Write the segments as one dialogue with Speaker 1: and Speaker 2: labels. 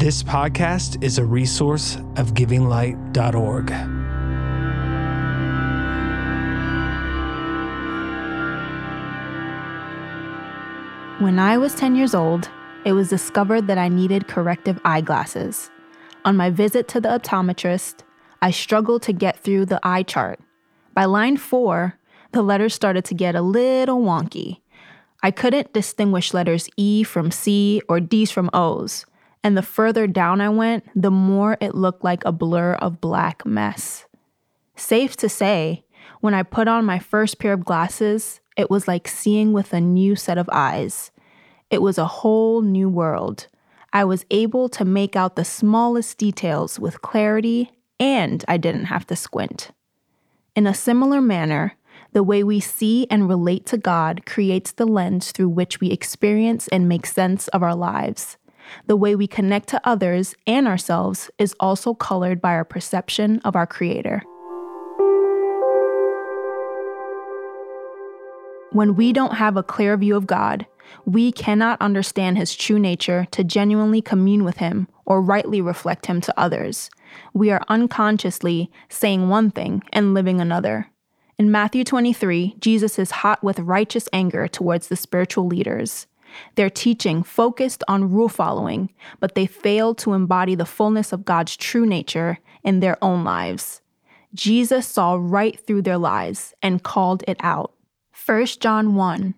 Speaker 1: This podcast is a resource of givinglight.org.
Speaker 2: When I was 10 years old, it was discovered that I needed corrective eyeglasses. On my visit to the optometrist, I struggled to get through the eye chart. By line 4, the letters started to get a little wonky. I couldn't distinguish letters E from C or D's from O's, and the further down I went, the more it looked like a blur of black mess. Safe to say, when I put on my first pair of glasses, it was like seeing with a new set of eyes. It was a whole new world. I was able to make out the smallest details with clarity, and I didn't have to squint. In a similar manner, the way we see and relate to God creates the lens through which we experience and make sense of our lives. The way we connect to others and ourselves is also colored by our perception of our Creator. When we don't have a clear view of God, we cannot understand His true nature to genuinely commune with Him or rightly reflect Him to others. We are unconsciously saying one thing and living another. In Matthew 23, Jesus is hot with righteous anger towards the spiritual leaders. Their teaching focused on rule following, but they failed to embody the fullness of God's true nature in their own lives. Jesus saw right through their lies and called it out. 1 John 1,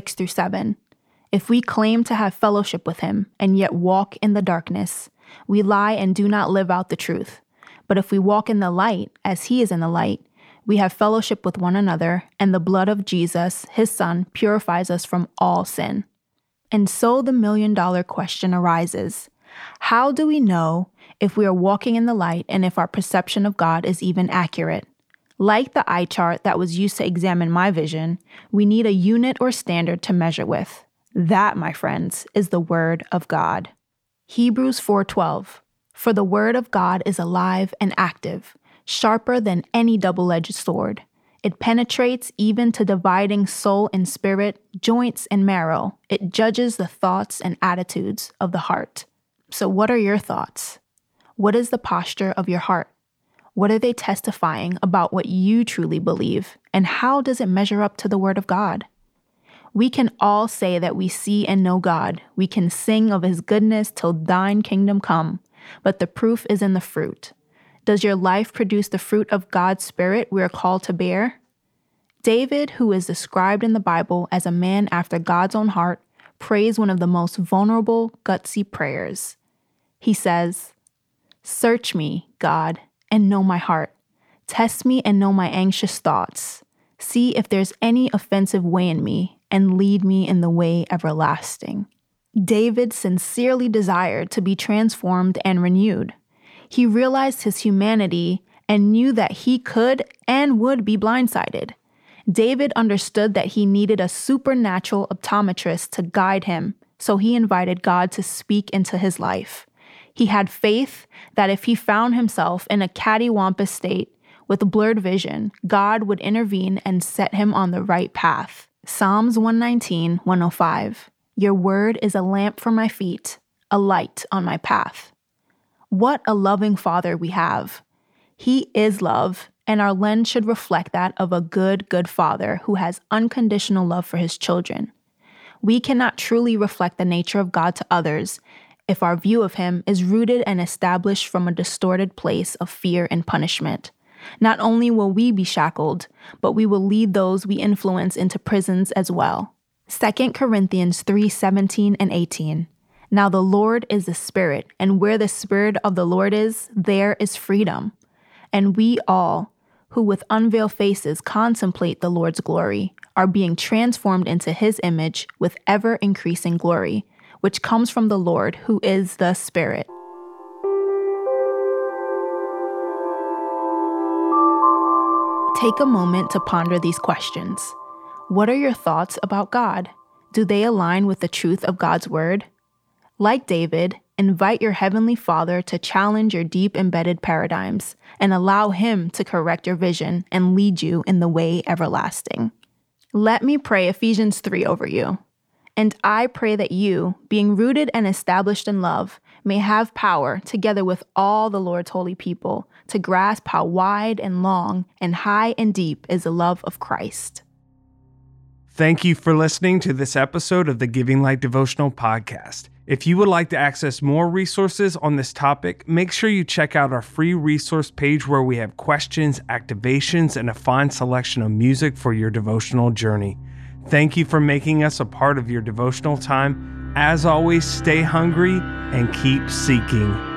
Speaker 2: 6-7. If we claim to have fellowship with Him and yet walk in the darkness, we lie and do not live out the truth. But if we walk in the light, as He is in the light, we have fellowship with one another, and the blood of Jesus, His Son, purifies us from all sin. And so the million-dollar question arises. How do we know if we are walking in the light and if our perception of God is even accurate? Like the eye chart that was used to examine my vision, we need a unit or standard to measure with. That, my friends, is the Word of God. Hebrews 4:12. For the Word of God is alive and active, sharper than any double-edged sword. It penetrates even to dividing soul and spirit, joints and marrow. It judges the thoughts and attitudes of the heart. So what are your thoughts? What is the posture of your heart? What are they testifying about what you truly believe? And how does it measure up to the Word of God? We can all say that we see and know God. We can sing of His goodness till thine kingdom come. But the proof is in the fruit. Does your life produce the fruit of God's Spirit we are called to bear? David, who is described in the Bible as a man after God's own heart, prays one of the most vulnerable, gutsy prayers. He says, "Search me, God, and know my heart. Test me and know my anxious thoughts. See if there's any offensive way in me, and lead me in the way everlasting." David sincerely desired to be transformed and renewed. He realized his humanity and knew that he could and would be blindsided. David understood that he needed a supernatural optometrist to guide him, so he invited God to speak into his life. He had faith that if he found himself in a cattywampus state with blurred vision, God would intervene and set him on the right path. Psalms 119, 105. Your word is a lamp for my feet, a light on my path. What a loving Father we have. He is love, and our lens should reflect that of a good Father who has unconditional love for His children. We cannot truly reflect the nature of God to others if our view of Him is rooted and established from a distorted place of fear and punishment. Not only will we be shackled, but we will lead those we influence into prisons as well. 2 Corinthians 3:17 and 18. Now the Lord is the Spirit, and where the Spirit of the Lord is, there is freedom. And we all, who with unveiled faces contemplate the Lord's glory, are being transformed into His image with ever-increasing glory, which comes from the Lord, who is the Spirit. Take a moment to ponder these questions. What are your thoughts about God? Do they align with the truth of God's Word? Like David, invite your Heavenly Father to challenge your deep embedded paradigms and allow Him to correct your vision and lead you in the way everlasting. Let me pray Ephesians 3 over you. And I pray that you, being rooted and established in love, may have power, together with all the Lord's holy people, to grasp how wide and long and high and deep is the love of Christ.
Speaker 1: Thank you for listening to this episode of the Giving Light Devotional Podcast. If you would like to access more resources on this topic, make sure you check out our free resource page where we have questions, activations, and a fine selection of music for your devotional journey. Thank you for making us a part of your devotional time. As always, stay hungry and keep seeking.